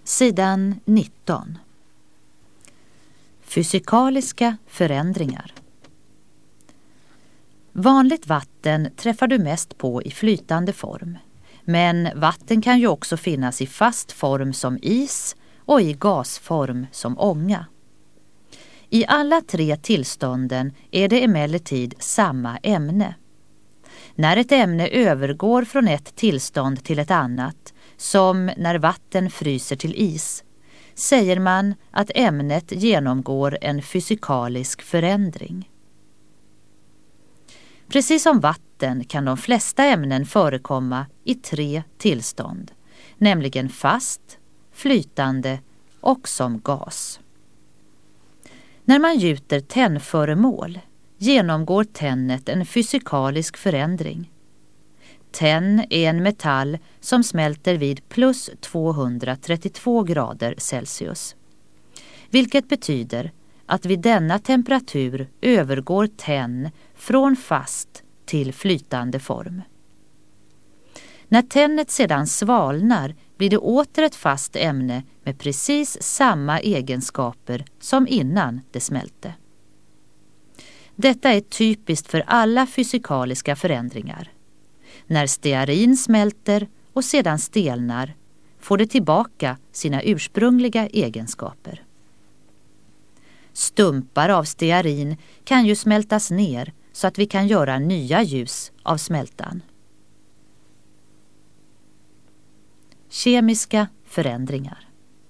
Sidan 19. Fysikaliska förändringar. Vanligt vatten träffar du mest på i flytande form. Men vatten kan ju också finnas i fast form som is och i gasform som ånga. I alla tre tillstånden är det emellertid samma ämne. När ett ämne övergår från ett tillstånd till ett annat, som när vatten fryser till is, säger man att ämnet genomgår en fysikalisk förändring. Precis som vatten kan de flesta ämnen förekomma i tre tillstånd, nämligen fast, flytande och som gas. När man gjuter tennföremål genomgår tennet en fysikalisk förändring. Tenn är en metall som smälter vid plus 232 grader Celsius, vilket betyder att vid denna temperatur övergår tenn från fast till flytande form. När tennet sedan svalnar blir det åter ett fast ämne med precis samma egenskaper som innan det smälte. Detta är typiskt för alla fysikaliska förändringar. När stearin smälter och sedan stelnar får det tillbaka sina ursprungliga egenskaper. Stumpar av stearin kan ju smältas ner så att vi kan göra nya ljus av smältan. Kemiska förändringar.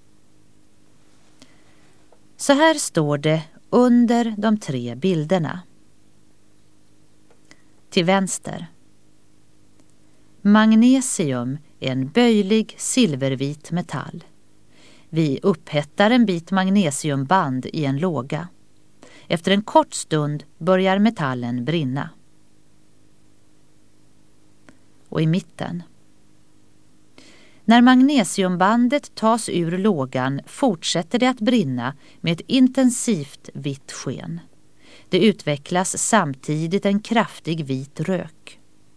Så här står det under de tre bilderna. Till vänster. Magnesium är en böjlig silvervit metall. Vi upphettar en bit magnesiumband i en låga. Efter en kort stund börjar metallen brinna. Och i mitten. När magnesiumbandet tas ur lågan fortsätter det att brinna med ett intensivt vitt sken. Det utvecklas samtidigt en kraftig vit rök.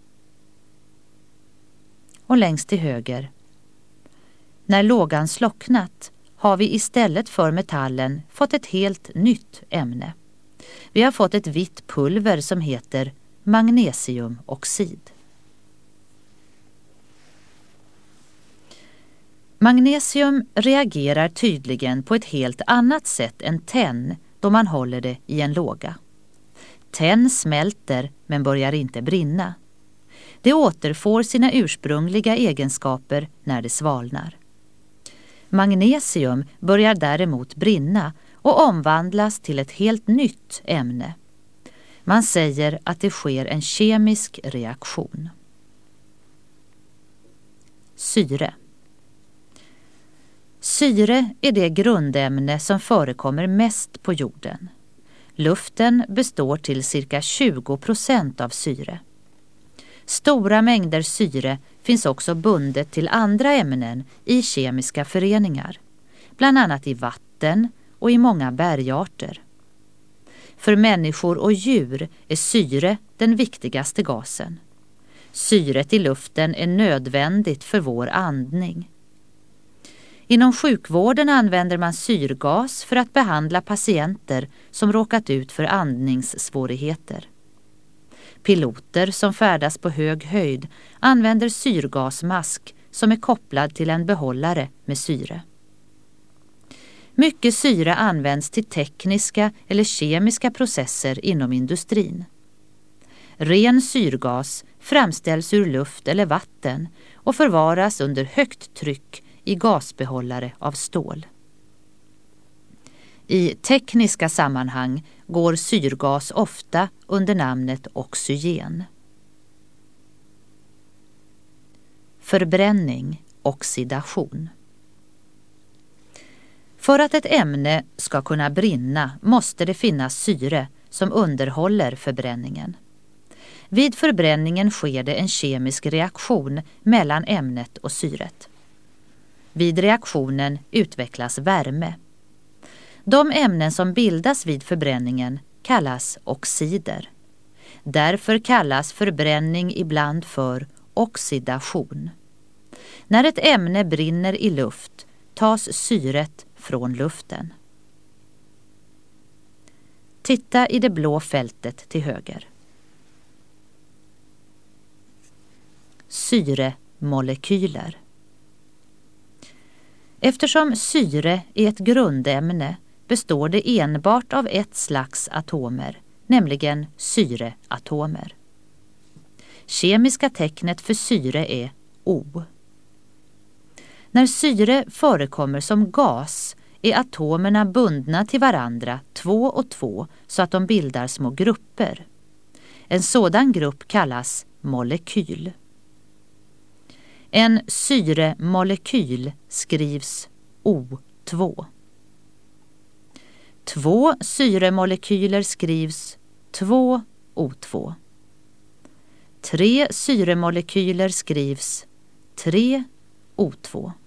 Och längst till höger. När lågan slocknat har vi istället för metallen fått ett helt nytt ämne. Vi har fått ett vitt pulver som heter magnesiumoxid. Magnesium reagerar tydligen på ett helt annat sätt än tenn då man håller det i en låga. Tenn smälter men börjar inte brinna. Det återfår sina ursprungliga egenskaper när det svalnar. Magnesium börjar däremot brinna och omvandlas till ett helt nytt ämne. Man säger att det sker en kemisk reaktion. Syre. Syre är det grundämne som förekommer mest på jorden. Luften består till cirka 20% av syre. Stora mängder syre finns också bundet till andra ämnen i kemiska föreningar, bland annat i vatten och i många bergarter. För människor och djur är syre den viktigaste gasen. Syret i luften är nödvändigt för vår andning. Inom sjukvården använder man syrgas för att behandla patienter som råkat ut för andningssvårigheter. Piloter som färdas på hög höjd använder syrgasmask som är kopplad till en behållare med syre. Mycket syre används till tekniska eller kemiska processer inom industrin. Ren syrgas framställs ur luft eller vatten och förvaras under högt tryck i gasbehållare av stål. I tekniska sammanhang går syrgas ofta under namnet oxygen. Förbränning, oxidation. För att ett ämne ska kunna brinna måste det finnas syre som underhåller förbränningen. Vid förbränningen sker det en kemisk reaktion mellan ämnet och syret. Vid reaktionen utvecklas värme. De ämnen som bildas vid förbränningen kallas oxider. Därför kallas förbränning ibland för oxidation. När ett ämne brinner i luft tas syret från luften. Titta i det blå fältet till höger. Syremolekyler. Eftersom syre är ett grundämne består det enbart av ett slags atomer, nämligen syreatomer. Kemiska tecknet för syre är O. När syre förekommer som gas är atomerna bundna till varandra 2 och 2 så att de bildar små grupper. En sådan grupp kallas molekyl. En syremolekyl skrivs O2. 2 syremolekyler skrivs 2O2. 3 syremolekyler skrivs 3O2.